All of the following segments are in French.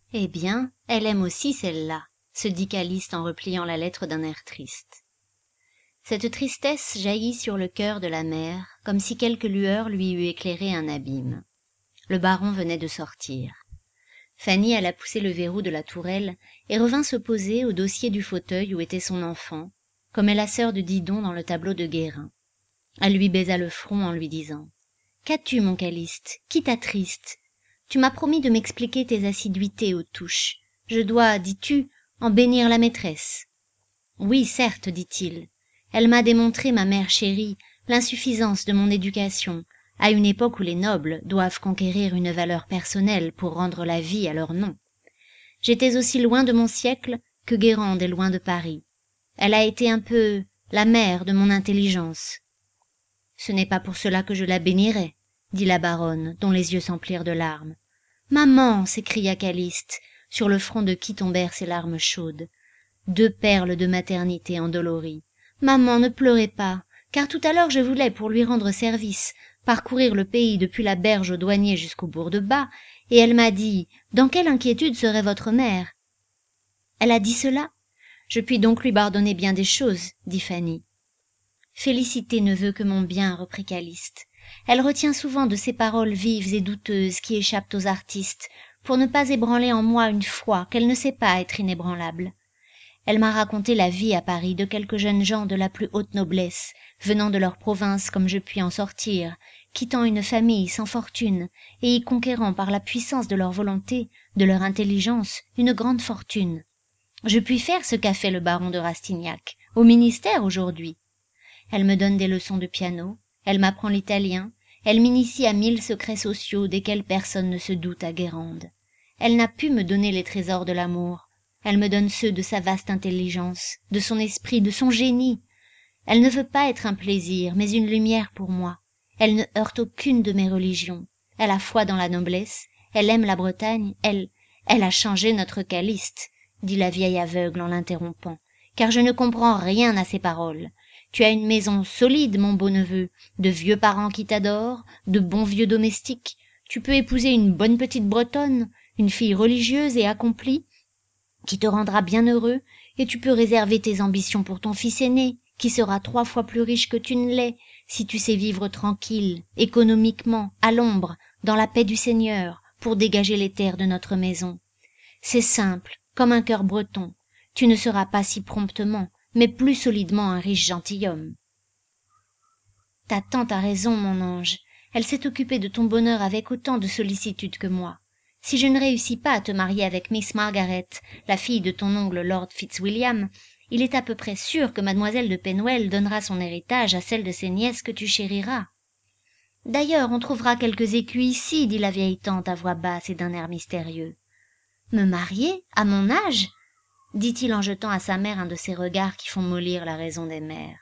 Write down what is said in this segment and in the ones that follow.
Eh bien, elle aime aussi celle-là, se dit Calyste en repliant la lettre d'un air triste. Cette tristesse jaillit sur le cœur de la mère, comme si quelque lueur lui eût éclairé un abîme. Le baron venait de sortir. Fanny alla pousser le verrou de la tourelle et revint se poser au dossier du fauteuil où était son enfant, comme est la sœur de Didon dans le tableau de Guérin. Elle lui baisa le front en lui disant « Qu'as-tu, mon Calyste? Qui t'attriste? Tu m'as promis de m'expliquer tes assiduités aux touches. Je dois, dis-tu, en bénir la maîtresse. » « Oui, certes, dit-il. Elle m'a démontré, ma mère chérie, l'insuffisance de mon éducation, à une époque où les nobles doivent conquérir une valeur personnelle pour rendre la vie à leur nom. J'étais aussi loin de mon siècle que Guérande est loin de Paris. Elle a été un peu la mère de mon intelligence. »« Ce n'est pas pour cela que je la bénirais, » dit la baronne, dont les yeux s'emplirent de larmes. « Maman » s'écria Calyste, sur le front de qui tombèrent ses larmes chaudes. Deux perles de maternité endolories. « Maman, ne pleurez pas, car tout à l'heure je voulais, pour lui rendre service, parcourir le pays depuis la berge au douanier jusqu'au bourg de Bas, et elle m'a dit « Dans quelle inquiétude serait votre mère ?» Elle a dit cela? Je puis donc lui pardonner bien des choses, dit Fanny. Félicité ne veut que mon bien, reprit Calyste. Elle retient souvent de ces paroles vives et douteuses qui échappent aux artistes, pour ne pas ébranler en moi une foi qu'elle ne sait pas être inébranlable. Elle m'a raconté la vie à Paris de quelques jeunes gens de la plus haute noblesse, venant de leur province comme je puis en sortir, quittant une famille sans fortune, et y conquérant par la puissance de leur volonté, de leur intelligence, une grande fortune. Je puis faire ce qu'a fait le baron de Rastignac, au ministère aujourd'hui. Elle me donne des leçons de piano, elle m'apprend l'italien, elle m'initie à 1000 secrets sociaux desquels personne ne se doute à Guérande. Elle n'a pu me donner les trésors de l'amour. Elle me donne ceux de sa vaste intelligence, de son esprit, de son génie. Elle ne veut pas être un plaisir, mais une lumière pour moi. Elle ne heurte aucune de mes religions. Elle a foi dans la noblesse, elle aime la Bretagne, elle a changé notre Calyste, dit la vieille aveugle en l'interrompant, car je ne comprends rien à ces paroles. Tu as une maison solide, mon beau neveu, de vieux parents qui t'adorent, de bons vieux domestiques. Tu peux épouser une bonne petite Bretonne, une fille religieuse et accomplie, qui te rendra bien heureux, et tu peux réserver tes ambitions pour ton fils aîné, qui sera 3 fois plus riche que tu ne l'es, si tu sais vivre tranquille, économiquement, à l'ombre, dans la paix du Seigneur, pour dégager les terres de notre maison. C'est simple, comme un cœur breton. Tu ne seras pas si promptement, mais plus solidement un riche gentilhomme. Ta tante a raison, mon ange. Elle s'est occupée de ton bonheur avec autant de sollicitude que moi. Si je ne réussis pas à te marier avec Miss Margaret, la fille de ton oncle Lord Fitzwilliam, il est à peu près sûr que mademoiselle de Penwell donnera son héritage à celle de ses nièces que tu chériras. D'ailleurs, on trouvera quelques écus ici, dit la vieille tante à voix basse et d'un air mystérieux. Me marier, à mon âge? Dit-il en jetant à sa mère un de ces regards qui font mollir la raison des mères.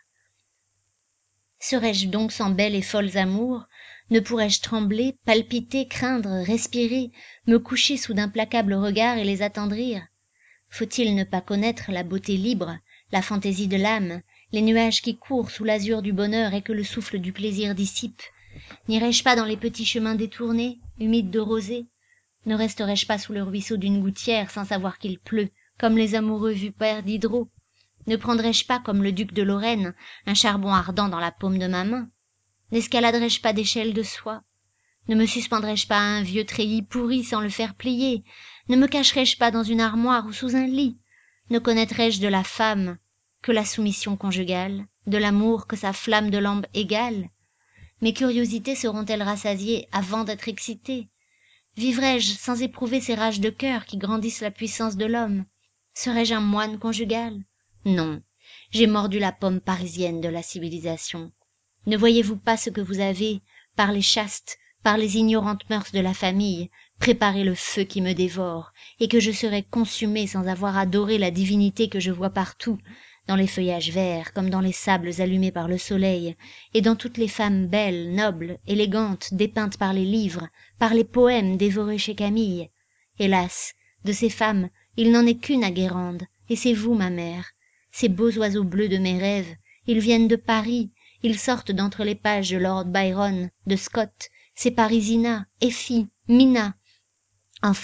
Serais-je donc sans belles et folles amours? Ne pourrais-je trembler, palpiter, craindre, respirer, me coucher sous d'implacables regards et les attendrir? Faut-il ne pas connaître la beauté libre, la fantaisie de l'âme, les nuages qui courent sous l'azur du bonheur et que le souffle du plaisir dissipe? N'irais-je pas dans les petits chemins détournés, humides de rosée? Ne resterais-je pas sous le ruisseau d'une gouttière sans savoir qu'il pleut, comme les amoureux vus père Diderot? Ne prendrais-je pas, comme le duc de Lorraine, un charbon ardent dans la paume de ma main? N'escaladerais-je pas d'échelles de soie? Ne me suspendrais-je pas à un vieux treillis pourri sans le faire plier? Ne me cacherais-je pas dans une armoire ou sous un lit? Ne connaîtrais-je de la femme que la soumission conjugale, de l'amour que sa flamme de lampe égale? Mes curiosités seront-elles rassasiées avant d'être excitées? Vivrais-je sans éprouver ces rages de cœur qui grandissent la puissance de l'homme? Serais-je un moine conjugal? Non, j'ai mordu la pomme parisienne de la civilisation. Ne voyez-vous pas ce que vous avez, par les chastes, par les ignorantes mœurs de la famille, préparé le feu qui me dévore, et que je serais consumé sans avoir adoré la divinité que je vois partout, dans les feuillages verts comme dans les sables allumés par le soleil, et dans toutes les femmes belles, nobles, élégantes, dépeintes par les livres, par les poèmes dévorés chez Camille. Hélas, de ces femmes, il n'en est qu'une à Guérande, et c'est vous, ma mère. Ces beaux oiseaux bleus de mes rêves, ils viennent de Paris, ils sortent d'entre les pages de Lord Byron, de Scott, c'est Parisina, Effie, Mina. Enfin,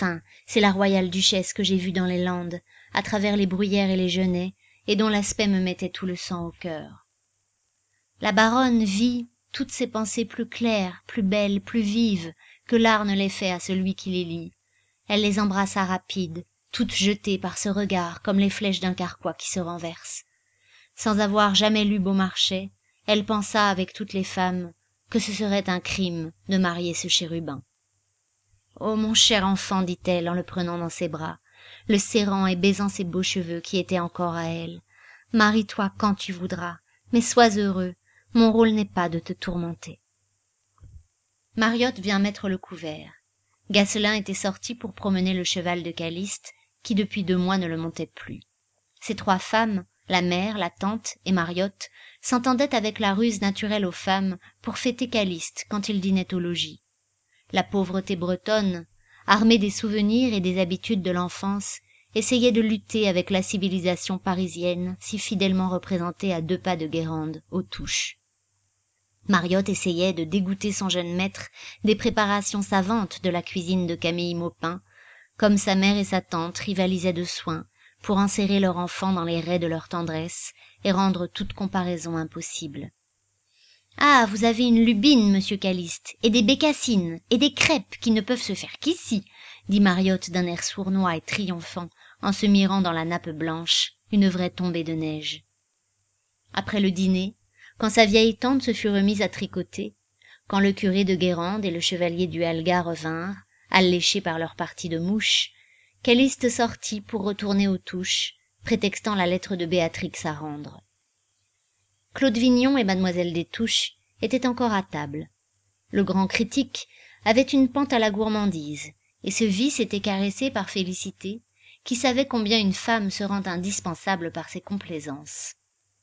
c'est la royale duchesse que j'ai vue dans les Landes, à travers les bruyères et les genêts, et dont l'aspect me mettait tout le sang au cœur. La baronne vit toutes ses pensées plus claires, plus belles, plus vives, que l'art ne les fait à celui qui les lit. Elle les embrassa rapides, toutes jetées par ce regard comme les flèches d'un carquois qui se renverse. Sans avoir jamais lu Beaumarchais, elle pensa avec toutes les femmes que ce serait un crime de marier ce chérubin. « Oh, mon cher enfant, dit-elle en le prenant dans ses bras, le serrant et baisant ses beaux cheveux qui étaient encore à elle. Marie-toi quand tu voudras, mais sois heureux, mon rôle n'est pas de te tourmenter. » Mariotte vient mettre le couvert. Gosselin était sorti pour promener le cheval de Calyste, qui depuis 2 mois ne le montait plus. Ces 3 femmes, la mère, la tante et Mariotte, s'entendaient avec la ruse naturelle aux femmes pour fêter Calyste quand il dînait au logis. La pauvreté bretonne, armée des souvenirs et des habitudes de l'enfance, essayait de lutter avec la civilisation parisienne si fidèlement représentée à 2 pas de Guérande, aux Touches. Mariotte essayait de dégoûter son jeune maître des préparations savantes de la cuisine de Camille Maupin, comme sa mère et sa tante rivalisaient de soins pour enserrer leur enfant dans les raies de leur tendresse et rendre toute comparaison impossible. « Ah, vous avez une lubine, monsieur Calyste, et des bécassines, et des crêpes qui ne peuvent se faire qu'ici, » dit Mariotte d'un air sournois et triomphant, en se mirant dans la nappe blanche, une vraie tombée de neige. Après le dîner, quand sa vieille tante se fut remise à tricoter, quand le curé de Guérande et le chevalier du Halga revinrent, alléchés par leur partie de mouches, Calyste sortit pour retourner aux Touches, prétextant la lettre de Béatrix à rendre. Claude Vignon et mademoiselle des Touches étaient encore à table. Le grand critique avait une pente à la gourmandise, et ce vice était caressé par Félicité, qui savait combien une femme se rend indispensable par ses complaisances.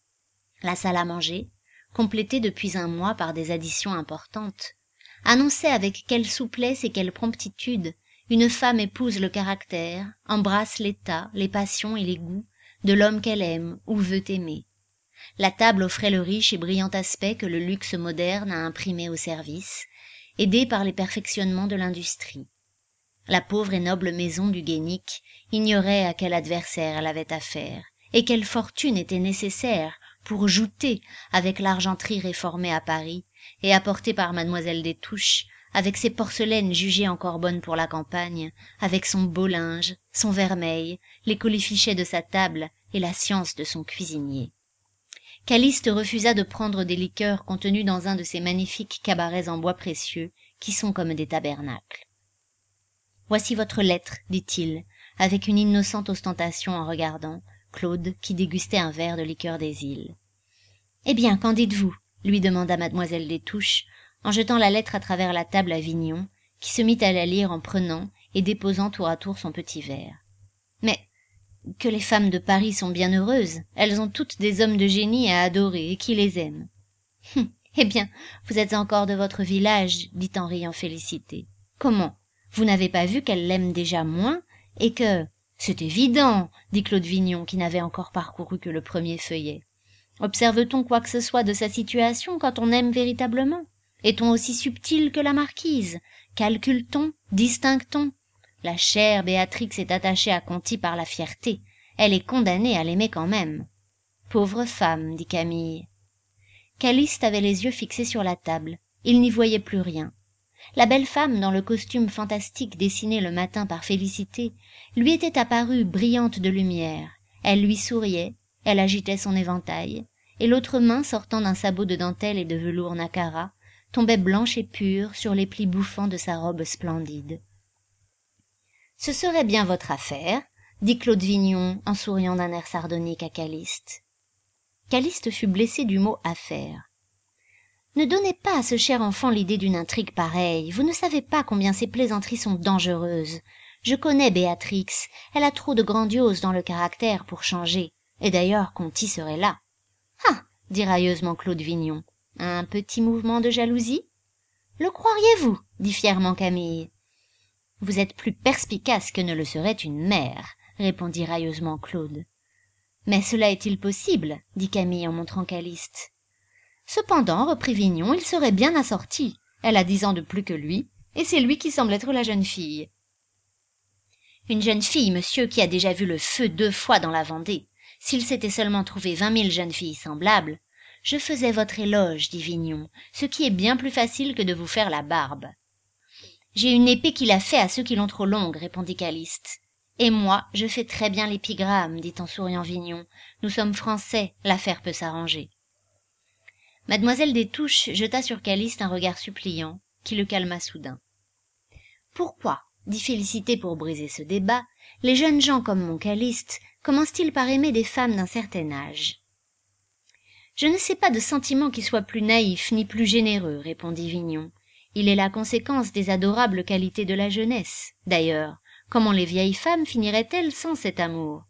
La salle à manger, complétée depuis 1 mois par des additions importantes, annonçait avec quelle souplesse et quelle promptitude une femme épouse le caractère, embrasse l'état, les passions et les goûts de l'homme qu'elle aime ou veut aimer. La table offrait le riche et brillant aspect que le luxe moderne a imprimé au service, aidé par les perfectionnements de l'industrie. La pauvre et noble maison du Guénic ignorait à quel adversaire elle avait affaire, et quelle fortune était nécessaire pour jouter avec l'argenterie réformée à Paris et apportée par mademoiselle des Touches, avec ses porcelaines jugées encore bonnes pour la campagne, avec son beau linge, son vermeil, les colifichets de sa table et la science de son cuisinier. Calyste refusa de prendre des liqueurs contenues dans un de ces magnifiques cabarets en bois précieux qui sont comme des tabernacles. « Voici votre lettre, dit-il, avec une innocente ostentation en regardant Claude qui dégustait un verre de liqueur des îles. « Eh bien, qu'en dites-vous » lui demanda mademoiselle des Touches, en jetant la lettre à travers la table à Vignon, qui se mit à la lire en prenant et déposant tour à tour son petit verre. « Mais que les femmes de Paris sont bien heureuses, elles ont toutes des hommes de génie à adorer et qui les aiment. »« Eh bien, vous êtes encore de votre village, dit en riant Félicité. Comment ? Vous n'avez pas vu qu'elle l'aime déjà moins et que... » « C'est évident, dit Claude Vignon, qui n'avait encore parcouru que le premier feuillet. Observe-t-on quoi que ce soit de sa situation quand on aime véritablement ? Est-on aussi subtil que la marquise ? Calcule-t-on ? Distingue-t-on ? La chère Béatrix est attachée à Conti par la fierté. Elle est condamnée à l'aimer quand même. Pauvre femme, dit Camille. Calyste avait les yeux fixés sur la table. Il n'y voyait plus rien. La belle femme, dans le costume fantastique dessiné le matin par Félicité, lui était apparue brillante de lumière. Elle lui souriait, elle agitait son éventail, et l'autre main sortant d'un sabot de dentelle et de velours nacara, tombait blanche et pure sur les plis bouffants de sa robe splendide. « Ce serait bien votre affaire, » dit Claude Vignon en souriant d'un air sardonique à Calyste. Calyste fut blessé du mot « affaire ». Ne donnez pas à ce cher enfant l'idée d'une intrigue pareille. Vous ne savez pas combien ces plaisanteries sont dangereuses. Je connais Béatrix. Elle a trop de grandiose dans le caractère pour changer. Et d'ailleurs, Conti serait là. « Ah !» dit railleusement Claude Vignon. « Un petit mouvement de jalousie ?»« Le croiriez-vous » dit fièrement Camille. « Vous êtes plus perspicace que ne le serait une mère » répondit railleusement Claude. « Mais cela est-il possible » dit Camille en montrant Calyste. Cependant, reprit Vignon, il serait bien assorti. Elle a 10 ans de plus que lui, et c'est lui qui semble être la jeune fille. Une jeune fille, monsieur, qui a déjà vu le feu 2 fois dans la Vendée. S'il s'était seulement trouvé 20 000 jeunes filles semblables. Je faisais votre éloge, dit Vignon, ce qui est bien plus facile que de vous faire la barbe. J'ai une épée qui la fait à ceux qui l'ont trop longue, répondit Calyste. Et moi, je fais très bien l'épigramme, dit en souriant Vignon. Nous sommes français, l'affaire peut s'arranger. Mademoiselle des Touches jeta sur Calyste un regard suppliant, qui le calma soudain. Pourquoi, dit Félicité pour briser ce débat, les jeunes gens comme mon Calyste commencent-ils par aimer des femmes d'un certain âge? Je ne sais pas de sentiment qui soit plus naïf ni plus généreux, répondit Vignon. Il est la conséquence des adorables qualités de la jeunesse. D'ailleurs, comment les vieilles femmes finiraient-elles sans cet amour?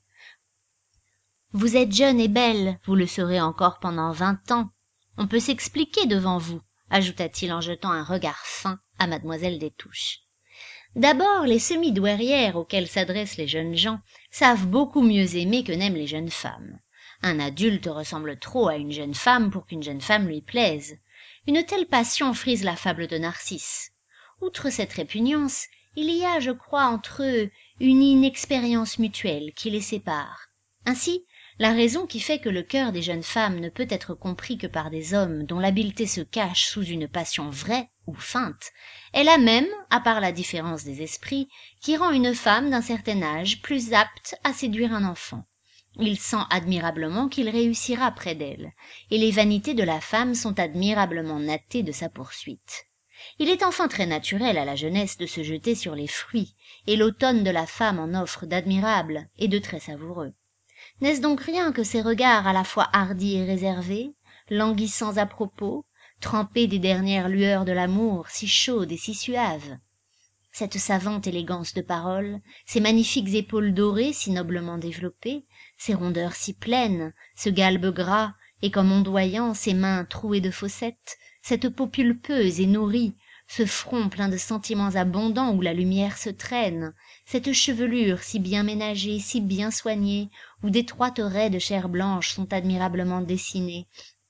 Vous êtes jeune et belle, vous le serez encore pendant 20 ans. On peut s'expliquer devant vous, ajouta-t-il en jetant un regard fin à mademoiselle des Touches. D'abord, les semi-douairières auxquelles s'adressent les jeunes gens savent beaucoup mieux aimer que n'aiment les jeunes femmes. Un adulte ressemble trop à une jeune femme pour qu'une jeune femme lui plaise. Une telle passion frise la fable de Narcisse. Outre cette répugnance, il y a, je crois, entre eux une inexpérience mutuelle qui les sépare. Ainsi, la raison qui fait que le cœur des jeunes femmes ne peut être compris que par des hommes dont l'habileté se cache sous une passion vraie ou feinte, est la même, à part la différence des esprits, qui rend une femme d'un certain âge plus apte à séduire un enfant. Il sent admirablement qu'il réussira près d'elle, et les vanités de la femme sont admirablement nattées de sa poursuite. Il est enfin très naturel à la jeunesse de se jeter sur les fruits, et l'automne de la femme en offre d'admirables et de très savoureux. N'est-ce donc rien que ces regards à la fois hardis et réservés, languissants à propos, trempés des dernières lueurs de l'amour, si chaudes et si suaves? Cette savante élégance de parole, ces magnifiques épaules dorées si noblement développées, ces rondeurs si pleines, ce galbe gras et comme ondoyant, ces mains trouées de fossettes, cette peau pulpeuse et nourrie, ce front plein de sentiments abondants où la lumière se traîne, cette chevelure si bien ménagée, si bien soignée, où d'étroites raies de chair blanche sont admirablement dessinées,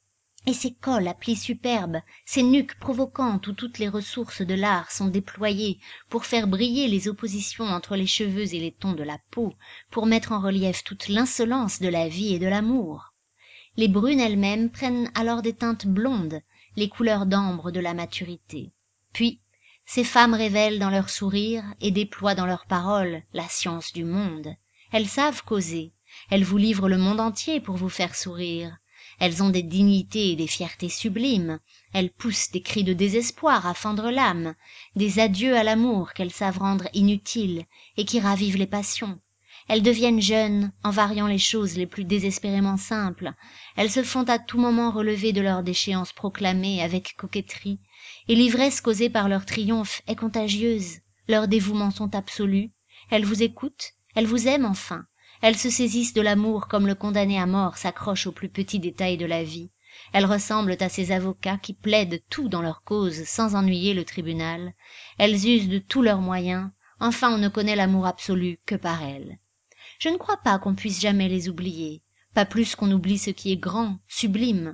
et ces cols à plis superbes, ces nuques provocantes où toutes les ressources de l'art sont déployées pour faire briller les oppositions entre les cheveux et les tons de la peau, pour mettre en relief toute l'insolence de la vie et de l'amour. Les brunes elles-mêmes prennent alors des teintes blondes, les couleurs d'ambre de la maturité. Puis, ces femmes révèlent dans leurs sourires et déploient dans leurs paroles la science du monde. Elles savent causer, elles vous livrent le monde entier pour vous faire sourire. Elles ont des dignités et des fiertés sublimes, elles poussent des cris de désespoir à fendre l'âme, des adieux à l'amour qu'elles savent rendre inutile et qui ravivent les passions. Elles deviennent jeunes en variant les choses les plus désespérément simples, elles se font à tout moment relever de leur déchéance proclamée avec coquetterie, et l'ivresse causée par leur triomphe est contagieuse, leurs dévouements sont absolus, elles vous écoutent, elles vous aiment enfin. Elles se saisissent de l'amour comme le condamné à mort s'accroche aux plus petits détails de la vie. Elles ressemblent à ces avocats qui plaident tout dans leur cause sans ennuyer le tribunal. Elles usent de tous leurs moyens. Enfin, on ne connaît l'amour absolu que par elles. Je ne crois pas qu'on puisse jamais les oublier, pas plus qu'on oublie ce qui est grand, sublime.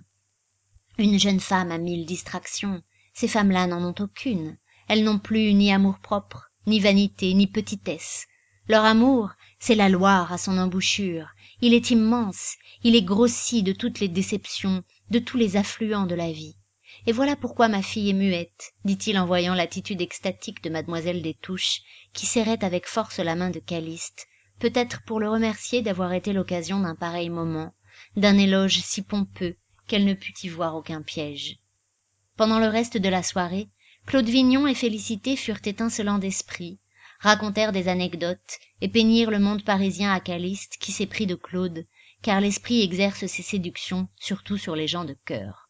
Une jeune femme a 1000 distractions. Ces femmes-là n'en ont aucune. Elles n'ont plus ni amour-propre, ni vanité, ni petitesse. Leur amour, c'est la Loire à son embouchure, il est immense, il est grossi de toutes les déceptions, de tous les affluents de la vie. Et voilà pourquoi ma fille est muette, dit-il en voyant l'attitude extatique de mademoiselle des Touches, qui serrait avec force la main de Calyste, peut-être pour le remercier d'avoir été l'occasion d'un pareil moment, d'un éloge si pompeux qu'elle ne put y voir aucun piège. Pendant le reste de la soirée, Claude Vignon et Félicité furent étincelants d'esprit, racontèrent des anecdotes et peignirent le monde parisien à Calyste qui s'éprit de Claude, car l'esprit exerce ses séductions surtout sur les gens de cœur.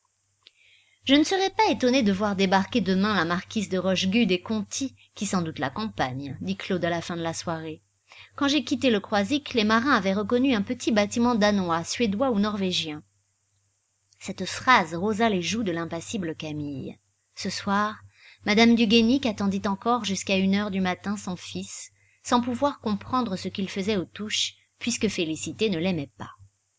Je ne serais pas étonné de voir débarquer demain la marquise de Rochegude et Conti, qui sans doute l'accompagne, dit Claude à la fin de la soirée. Quand j'ai quitté le Croisic, les marins avaient reconnu un petit bâtiment danois, suédois ou norvégien. Cette phrase rosa les joues de l'impassible Camille. Ce soir, Madame du Guénic attendit encore jusqu'à 1 heure du matin son fils, sans pouvoir comprendre ce qu'il faisait aux Touches, puisque Félicité ne l'aimait pas.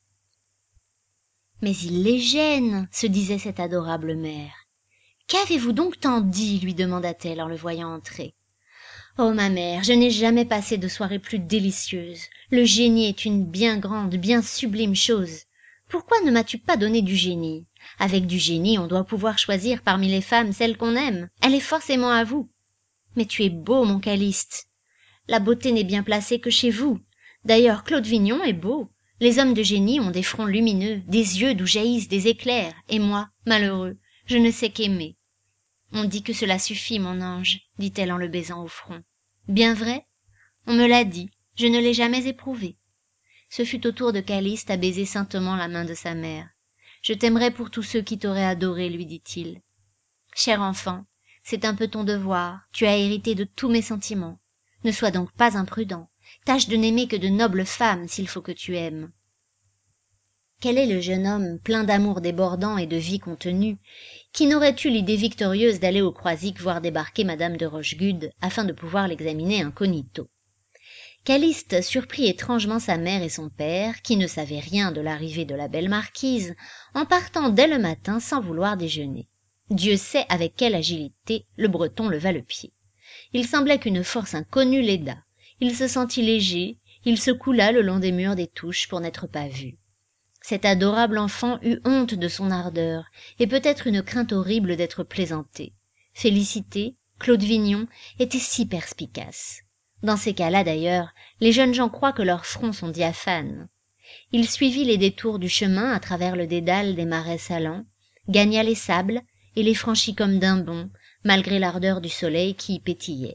« Mais il les gêne, se disait cette adorable mère. « Qu'avez-vous donc tant dit ?» lui demanda-t-elle en le voyant entrer. Oh ma mère, je n'ai jamais passé de soirée plus délicieuse. Le génie est une bien grande, bien sublime chose. Pourquoi ne m'as-tu pas donné du génie? Avec du génie, on doit pouvoir choisir parmi les femmes celle qu'on aime. Elle est forcément à vous. Mais tu es beau, mon Calyste. La beauté n'est bien placée que chez vous. D'ailleurs, Claude Vignon est beau. Les hommes de génie ont des fronts lumineux, des yeux d'où jaillissent des éclairs, et moi, malheureux, je ne sais qu'aimer. On dit que cela suffit, mon ange, dit-elle en le baisant au front. Bien vrai? On me l'a dit, je ne l'ai jamais éprouvé. Ce fut au tour de Calyste à baiser saintement la main de sa mère. Je t'aimerai pour tous ceux qui t'auraient adoré, lui dit-il. Cher enfant, c'est un peu ton devoir, tu as hérité de tous mes sentiments. Ne sois donc pas imprudent, tâche de n'aimer que de nobles femmes s'il faut que tu aimes. Quel est le jeune homme, plein d'amour débordant et de vie contenue, qui n'aurait eu l'idée victorieuse d'aller au Croisic voir débarquer madame de Rochegude afin de pouvoir l'examiner incognito? Calyste surprit étrangement sa mère et son père, qui ne savaient rien de l'arrivée de la belle marquise, en partant dès le matin sans vouloir déjeuner. Dieu sait avec quelle agilité le Breton leva le pied. Il semblait qu'une force inconnue l'aidât. Il se sentit léger, il se coula le long des murs des Touches pour n'être pas vu. Cet adorable enfant eut honte de son ardeur, et peut-être une crainte horrible d'être plaisanté. Félicité, Claude Vignon, étaient si perspicaces. Dans ces cas-là, d'ailleurs, les jeunes gens croient que leurs fronts sont diaphanes. Il suivit les détours du chemin à travers le dédale des marais salants, gagna les sables et les franchit comme d'un bond, malgré l'ardeur du soleil qui y pétillait.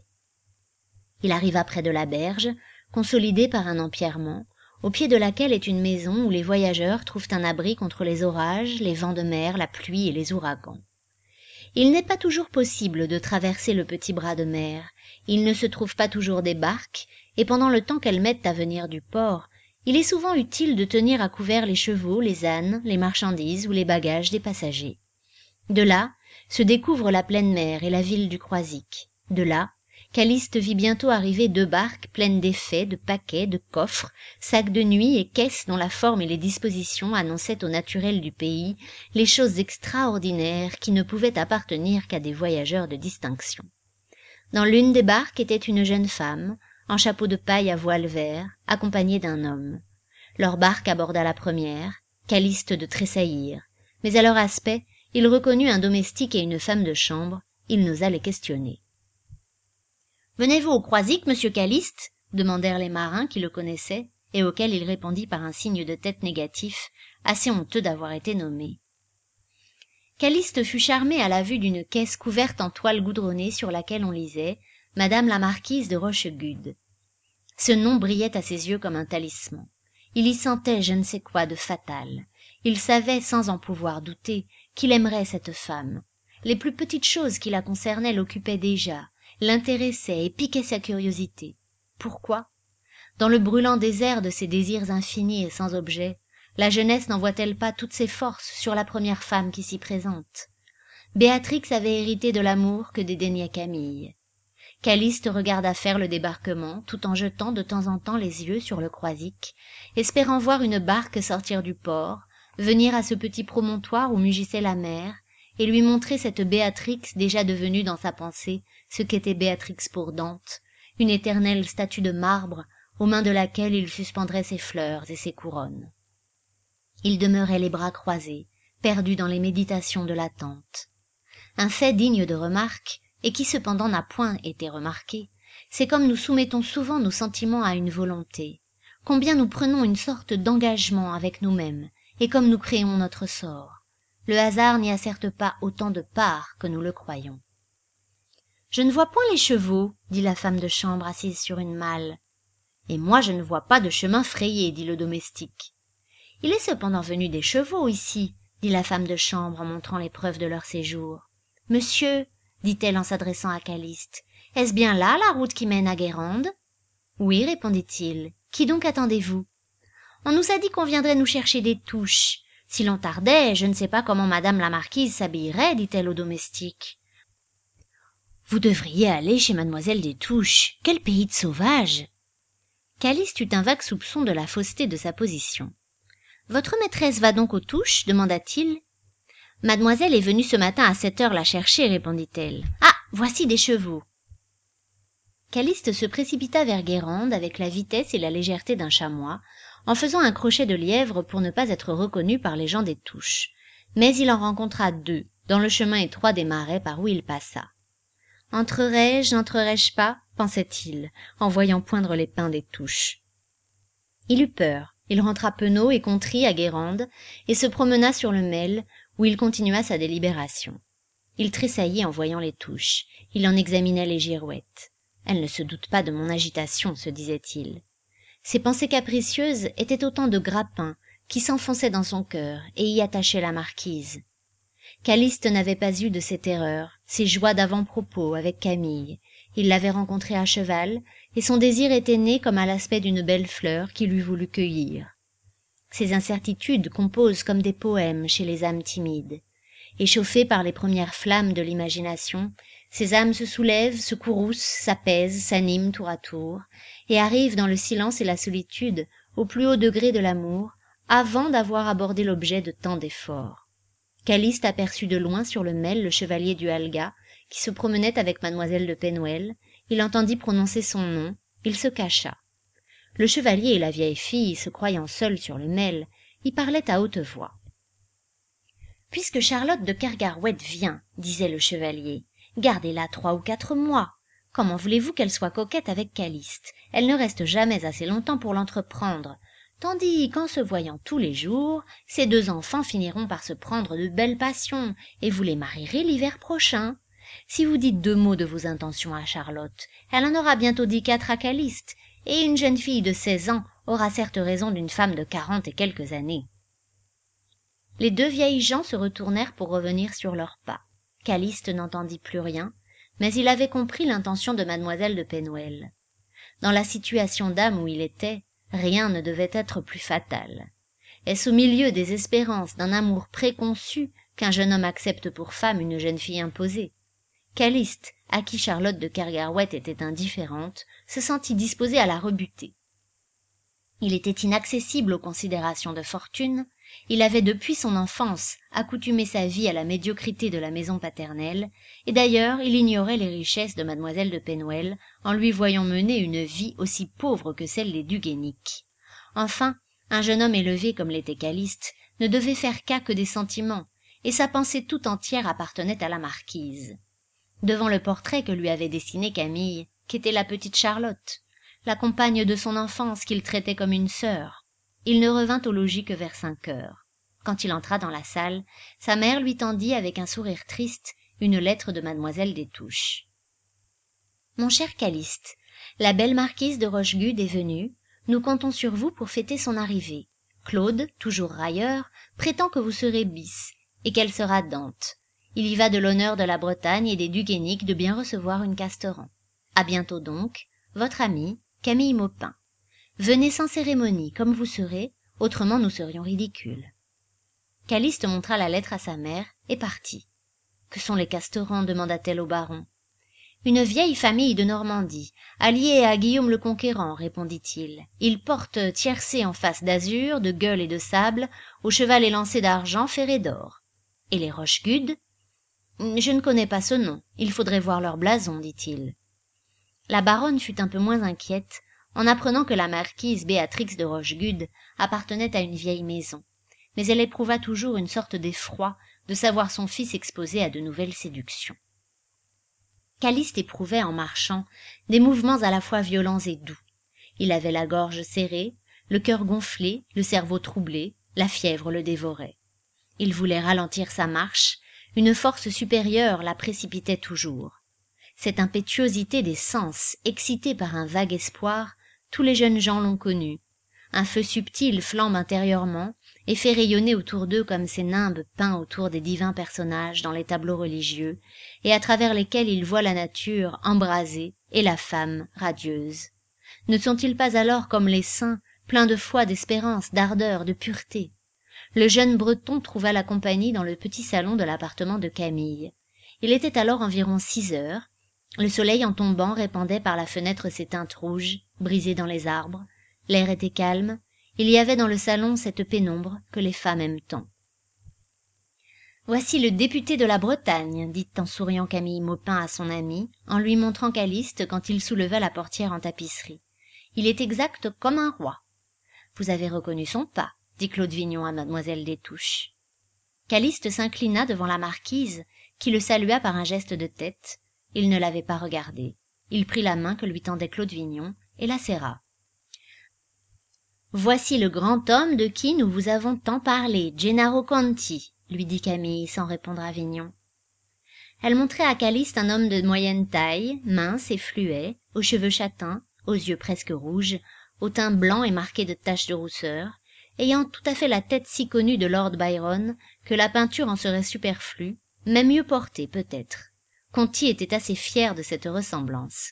Il arriva près de la berge, consolidée par un empierrement, au pied de laquelle est une maison où les voyageurs trouvent un abri contre les orages, les vents de mer, la pluie et les ouragans. Il n'est pas toujours possible de traverser le petit bras de mer, il ne se trouve pas toujours des barques, et pendant le temps qu'elles mettent à venir du port, il est souvent utile de tenir à couvert les chevaux, les ânes, les marchandises ou les bagages des passagers. De là se découvre la pleine mer et la ville du Croisic. De là, Calyste vit bientôt arriver 2 barques pleines d'effets, de paquets, de coffres, sacs de nuit et caisses dont la forme et les dispositions annonçaient aux naturels du pays les choses extraordinaires qui ne pouvaient appartenir qu'à des voyageurs de distinction. Dans l'une des barques était une jeune femme, en chapeau de paille à voile vert, accompagnée d'un homme. Leur barque aborda la première, Calyste de tressaillir, mais à leur aspect, il reconnut un domestique et une femme de chambre, il n'osa les questionner. « Venez-vous au Croisic, monsieur Calyste » demandèrent les marins qui le connaissaient, et auxquels il répondit par un signe de tête négatif, assez honteux d'avoir été nommé. Calyste fut charmé à la vue d'une caisse couverte en toile goudronnée sur laquelle on lisait « Madame la marquise de Rochegude ». Ce nom brillait à ses yeux comme un talisman. Il y sentait je ne sais quoi de fatal. Il savait, sans en pouvoir douter, qu'il aimerait cette femme. Les plus petites choses qui la concernaient l'occupaient déjà, l'intéressaient et piquaient sa curiosité. Pourquoi? Dans le brûlant désert de ses désirs infinis et sans objet, la jeunesse n'envoie-t-elle pas toutes ses forces sur la première femme qui s'y présente? Béatrix avait hérité de l'amour que dédaignait Camille. Calyste regarda faire le débarquement, tout en jetant de temps en temps les yeux sur le Croisic, espérant voir une barque sortir du port, venir à ce petit promontoire où mugissait la mer, et lui montrer cette Béatrix déjà devenue dans sa pensée ce qu'était Béatrix pour Dante, une éternelle statue de marbre, aux mains de laquelle il suspendrait ses fleurs et ses couronnes. Il demeurait les bras croisés, perdu dans les méditations de l'attente. Un fait digne de remarque, et qui cependant n'a point été remarqué, c'est comme nous soumettons souvent nos sentiments à une volonté, combien nous prenons une sorte d'engagement avec nous-mêmes, et comme nous créons notre sort. Le hasard n'y a certes pas autant de part que nous le croyons. « Je ne vois point les chevaux, dit la femme de chambre assise sur une malle. « Et moi je ne vois pas de chemin frayé, dit le domestique. « Il est cependant venu des chevaux ici, dit la femme de chambre en montrant les preuves de leur séjour. « Monsieur, dit-elle en s'adressant à Calyste, est-ce bien là la route qui mène à Guérande? »« Oui, répondit-il. Qui donc attendez-vous? »« On nous a dit qu'on viendrait nous chercher des Touches. Si l'on tardait, je ne sais pas comment madame la marquise s'habillerait, dit-elle au domestique. »« Vous devriez aller chez mademoiselle des Touches. Quel pays de sauvages !» Calyste eut un vague soupçon de la fausseté de sa position. « Votre maîtresse va donc aux Touches ?» demanda-t-il. « Mademoiselle est venue ce matin à 7 heures la chercher, répondit-elle. Ah, voici des chevaux. » Caliste se précipita vers Guérande avec la vitesse et la légèreté d'un chamois, en faisant un crochet de lièvre pour ne pas être reconnu par les gens des Touches. Mais il en rencontra 2, dans le chemin étroit des marais par où il passa. « N'entrerai-je pas ?» pensait-il, en voyant poindre les pins des Touches. Il eut peur. Il rentra penaud et contrit à Guérande, et se promena sur le Mail, où il continua sa délibération. Il tressaillit en voyant les Touches. Il en examinait les girouettes. « Elle ne se doute pas de mon agitation, se disait-il. Ces pensées capricieuses étaient autant de grappins qui s'enfonçaient dans son cœur et y attachaient la marquise. Caliste n'avait pas eu de ces terreurs, ces joies d'avant-propos avec Camille. Il l'avait rencontrée à cheval, et son désir était né comme à l'aspect d'une belle fleur qu'il eût voulu cueillir. Ces incertitudes composent comme des poèmes chez les âmes timides. Échauffées par les premières flammes de l'imagination, ces âmes se soulèvent, se courroucent, s'apaisent, s'animent tour à tour, et arrivent dans le silence et la solitude au plus haut degré de l'amour, avant d'avoir abordé l'objet de tant d'efforts. Caliste aperçut de loin sur le Mail le chevalier du Halga, qui se promenait avec mademoiselle de Pen-Well. Il entendit prononcer son nom, il se cacha. Le chevalier et la vieille fille, se croyant seuls sur le Mail, y parlaient à haute voix. « Puisque Charlotte de Kergarouët vient, disait le chevalier, gardez-la 3 ou 4 mois. Comment voulez-vous qu'elle soit coquette avec Caliste? Elle ne reste jamais assez longtemps pour l'entreprendre. Tandis qu'en se voyant tous les jours, ces 2 enfants finiront par se prendre de belles passions, et vous les marierez l'hiver prochain. Si vous dites 2 mots de vos intentions à Charlotte, elle en aura bientôt dit 4 à Caliste, et une jeune fille de 16 ans aura certes raison d'une femme de 40 et quelques années. » Les 2 vieilles gens se retournèrent pour revenir sur leurs pas. Caliste n'entendit plus rien, mais il avait compris l'intention de mademoiselle de Pen-Well. Dans la situation d'âme où il était, rien ne devait être plus fatal. Est-ce au milieu des espérances d'un amour préconçu qu'un jeune homme accepte pour femme une jeune fille imposée? Caliste, à qui Charlotte de Kergarouët était indifférente, se sentit disposé à la rebuter. Il était inaccessible aux considérations de fortune, il avait depuis son enfance accoutumé sa vie à la médiocrité de la maison paternelle, et d'ailleurs il ignorait les richesses de mademoiselle de Pen-Well en lui voyant mener une vie aussi pauvre que celle des du Guénic. Enfin, un jeune homme élevé comme l'était Caliste ne devait faire cas que des sentiments, et sa pensée tout entière appartenait à la marquise. Devant le portrait que lui avait dessiné Camille, qu'était la petite Charlotte, la compagne de son enfance qu'il traitait comme une sœur, il ne revint au logis que vers 5 heures. Quand il entra dans la salle, sa mère lui tendit avec un sourire triste une lettre de mademoiselle des Touches. « Mon cher Caliste, la belle marquise de Rochegude est venue, nous comptons sur vous pour fêter son arrivée. Claude, toujours railleur, prétend que vous serez bis, et qu'elle sera Dante. Il y va de l'honneur de la Bretagne et des du Guénic de bien recevoir une Casteran. À bientôt donc, votre amie, Camille Maupin. Venez sans cérémonie, comme vous serez, autrement nous serions ridicules. » Caliste montra la lettre à sa mère et partit. « Que sont les Casterans ?» demanda-t-elle au baron. « Une vieille famille de Normandie, alliée à Guillaume le Conquérant, répondit-il. Ils portent tiercé en face d'azur, de gueules et de sable, au cheval élancé d'argent ferré d'or. Et les Rochegude ? Je ne connais pas ce nom, il faudrait voir leur blason, dit-il. » La baronne fut un peu moins inquiète en apprenant que la marquise Béatrix de Rochegude appartenait à une vieille maison, mais elle éprouva toujours une sorte d'effroi de savoir son fils exposé à de nouvelles séductions. Caliste éprouvait en marchant des mouvements à la fois violents et doux. Il avait la gorge serrée, le cœur gonflé, le cerveau troublé, la fièvre le dévorait. Il voulait ralentir sa marche, une force supérieure la précipitait toujours. Cette impétuosité des sens, excitée par un vague espoir, tous les jeunes gens l'ont connue. Un feu subtil flambe intérieurement et fait rayonner autour d'eux comme ces nimbes peints autour des divins personnages dans les tableaux religieux, et à travers lesquels ils voient la nature embrasée et la femme radieuse. Ne sont-ils pas alors comme les saints, pleins de foi, d'espérance, d'ardeur, de pureté? Le jeune Breton trouva la compagnie dans le petit salon de l'appartement de Camille. Il était alors environ 6 heures. Le soleil en tombant répandait par la fenêtre ses teintes rouges, brisées dans les arbres. L'air était calme. Il y avait dans le salon cette pénombre que les femmes aiment tant. Voici le député de la Bretagne, dit en souriant Camille Maupin à son ami, en lui montrant Calyste quand il souleva la portière en tapisserie. Il est exact comme un roi. Vous avez reconnu son pas, dit Claude Vignon à mademoiselle des Touches. Calyste s'inclina devant la marquise, qui le salua par un geste de tête. Il ne l'avait pas regardée. Il prit la main que lui tendait Claude Vignon et la serra. « Voici le grand homme de qui nous vous avons tant parlé, Gennaro Conti, lui dit Camille sans répondre à Vignon. Elle montrait à Calyste un homme de moyenne taille, mince et fluet, aux cheveux châtains, aux yeux presque rouges, au teint blanc et marqué de taches de rousseur, ayant tout à fait la tête si connue de Lord Byron que la peinture en serait superflue, mais mieux portée peut-être. Conti était assez fier de cette ressemblance.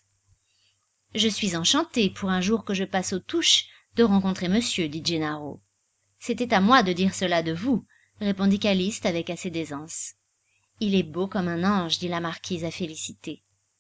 « Je suis enchanté, pour un jour que je passe aux Touches, de rencontrer monsieur, dit Gennaro. C'était à moi de dire cela de vous, répondit Calyste avec assez d'aisance. Il est beau comme un ange, dit la marquise à Félicité.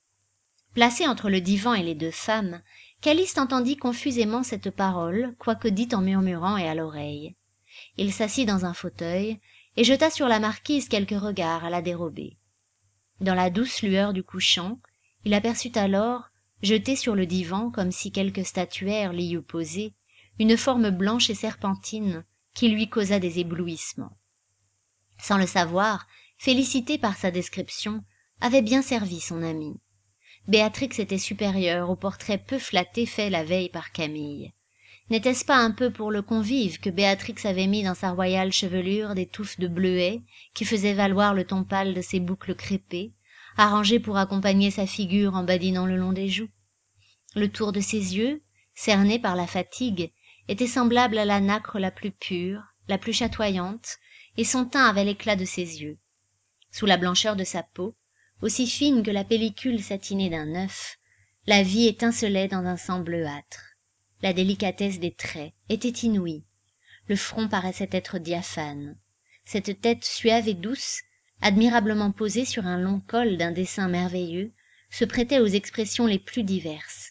Placé entre le divan et les deux femmes, Calyste entendit confusément cette parole, quoique dite en murmurant et à l'oreille. Il s'assit dans un fauteuil et jeta sur la marquise quelques regards à la dérobée. Dans la douce lueur du couchant, il aperçut alors, jetée sur le divan comme si quelque statuaire l'y eût posée, une forme blanche et serpentine qui lui causa des éblouissements. Sans le savoir, Félicité, par sa description, avait bien servi son amie. Béatrix était supérieure au portrait peu flatté fait la veille par Camille. N'était-ce pas un peu pour le convive que Béatrix avait mis dans sa royale chevelure des touffes de bleuets qui faisaient valoir le ton pâle de ses boucles crêpées, arrangées pour accompagner sa figure en badinant le long des joues? Le tour de ses yeux, cernés par la fatigue, était semblable à la nacre la plus pure, la plus chatoyante, et son teint avait l'éclat de ses yeux. Sous la blancheur de sa peau, aussi fine que la pellicule satinée d'un œuf, la vie étincelait dans un sang bleuâtre. La délicatesse des traits était inouïe. Le front paraissait être diaphane. Cette tête suave et douce, admirablement posée sur un long col d'un dessin merveilleux, se prêtait aux expressions les plus diverses.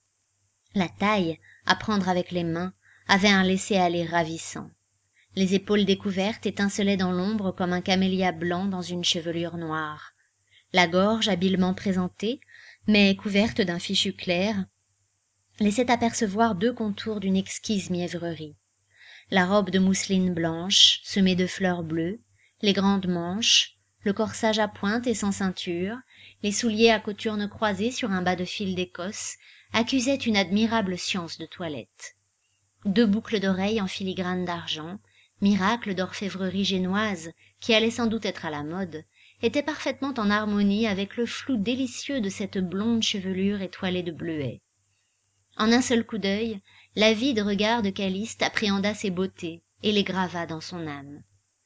La taille, à prendre avec les mains, avait un laisser-aller ravissant. Les épaules découvertes étincelaient dans l'ombre comme un camélia blanc dans une chevelure noire. La gorge, habilement présentée, mais couverte d'un fichu clair, laissait apercevoir deux contours d'une exquise mièvrerie. La robe de mousseline blanche, semée de fleurs bleues, les grandes manches, le corsage à pointe et sans ceinture, les souliers à cothurnes croisées sur un bas de fil d'Écosse, accusaient une admirable science de toilette. Deux boucles d'oreilles en filigrane d'argent, miracle d'orfèvrerie génoise qui allait sans doute être à la mode, étaient parfaitement en harmonie avec le flou délicieux de cette blonde chevelure étoilée de bleuets. En un seul coup d'œil, l'avide regard de Calyste appréhenda ses beautés et les grava dans son âme.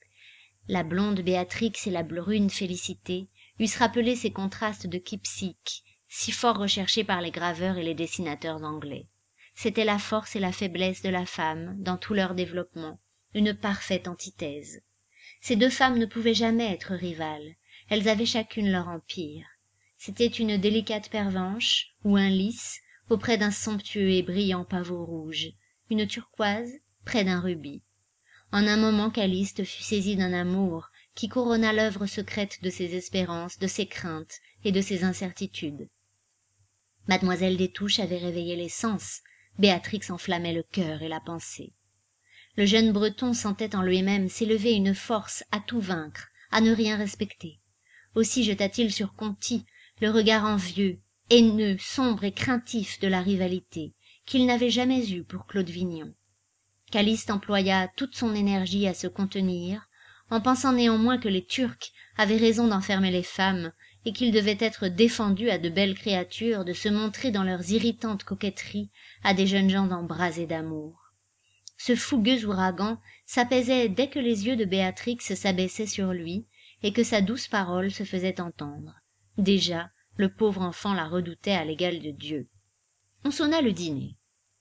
La blonde Béatrix et la brune Félicité eussent rappelé ces contrastes de Kypsique, si fort recherchés par les graveurs et les dessinateurs anglais. C'était la force et la faiblesse de la femme, dans tout leur développement, une parfaite antithèse. Ces deux femmes ne pouvaient jamais être rivales, elles avaient chacune leur empire. C'était une délicate pervenche, ou un lys, auprès d'un somptueux et brillant pavot rouge, une turquoise près d'un rubis. En un moment Calyste fut saisi d'un amour qui couronna l'œuvre secrète de ses espérances, de ses craintes et de ses incertitudes. Mademoiselle des Touches avait réveillé les sens, Béatrix enflammait le cœur et la pensée. Le jeune Breton sentait en lui-même s'élever une force à tout vaincre, à ne rien respecter. Aussi jeta-t-il sur Conti le regard envieux, haineux, sombre et craintif de la rivalité, qu'il n'avait jamais eue pour Claude Vignon. Calyste employa toute son énergie à se contenir, en pensant néanmoins que les Turcs avaient raison d'enfermer les femmes, et qu'il devait être défendu à de belles créatures de se montrer dans leurs irritantes coquetteries à des jeunes gens embrasés d'amour. Ce fougueux ouragan s'apaisait dès que les yeux de Béatrix s'abaissaient sur lui et que sa douce parole se faisait entendre. Déjà, le pauvre enfant la redoutait à l'égal de Dieu. On sonna le dîner.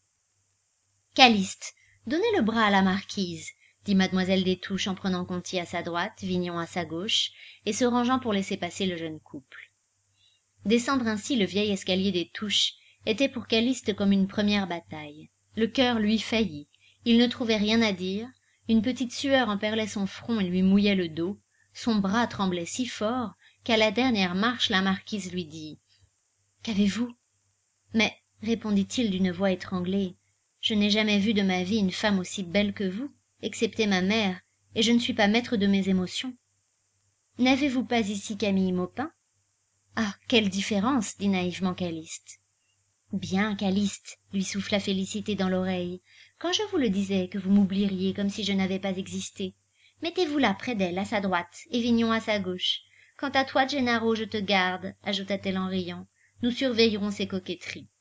« Calyste, donnez le bras à la marquise, » dit mademoiselle des Touches en prenant Conti à sa droite, Vignon à sa gauche, et se rangeant pour laisser passer le jeune couple. Descendre ainsi le vieil escalier des Touches était pour Calyste comme une première bataille. Le cœur lui faillit, il ne trouvait rien à dire, une petite sueur emperlait son front et lui mouillait le dos, Son bras tremblait si fort qu'à la dernière marche la marquise lui dit « Qu'avez-vous » Mais, répondit-il d'une voix étranglée, je n'ai jamais vu de ma vie une femme aussi belle que vous, excepté ma mère, et je ne suis pas maître de mes émotions. N'avez-vous pas ici Camille Maupin? Ah, quelle différence, dit naïvement Calyste. Bien, Calyste, lui souffla Félicité dans l'oreille, quand je vous le disais que vous m'oublieriez comme si je n'avais pas existé. Mettez-vous là près d'elle, à sa droite, et Vignon à sa gauche. Quant à toi, Gennaro, je te garde, ajouta-t-elle en riant. Nous surveillerons ses coquetteries.